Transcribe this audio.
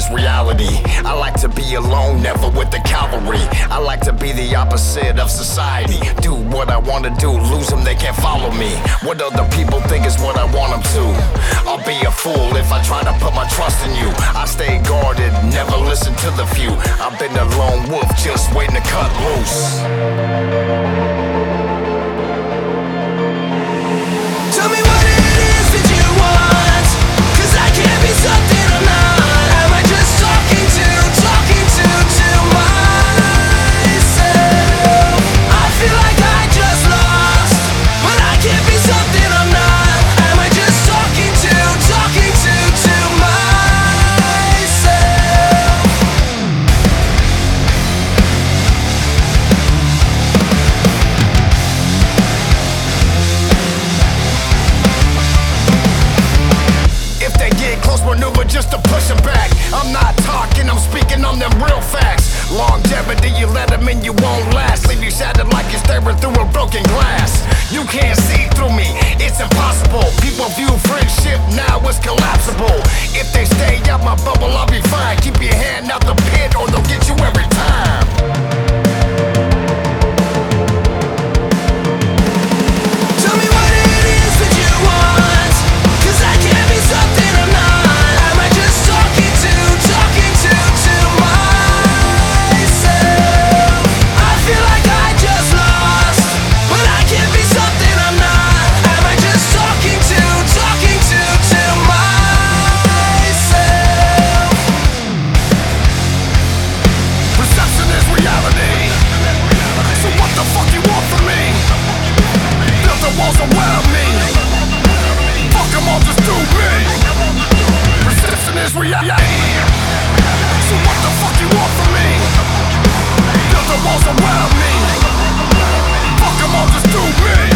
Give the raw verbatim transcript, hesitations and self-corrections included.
is reality. I like to be alone, never with the cavalry. I like to be the opposite of society. Do what I wanna do, lose them, they can't follow me. What other people think is what I want them to. I'll be a fool if I try to put my trust in you. I stay guarded, never listen to the few. I've been a lone wolf, just waiting to cut loose. Tell me what it is that you want, 'cause I can't be something I'm not. Am I just talking to, talking to, to myself? I feel like I just lost, but I can't be something I'm not. Am I just talking to, talking to, to myself? If they get close, maneuver just to push them back. I'm not talking, I'm speaking on them real facts. Longevity, you let them in, you won't last. Leave you shattered like you're staring through a broken glass. You can't see through me, it's impossible. People view friendship now as collapsible. If they stay out my bubble, I'll be fine. Keep your hand out the pit or they'll get you every time. Tell me what it is that you want, 'cause I can't be something I'm not. Am I just talking to, talking to, to myself? I feel like I just lost, but I can't be something I'm not. Am I just talking to, talking to, to myself? Perception is reality. So what the fuck you want from me? Build the walls around me. Fuck them all, just do me. Perception is reality. So what the fuck you want from me? Build the walls around me. Fuck them all, just do me.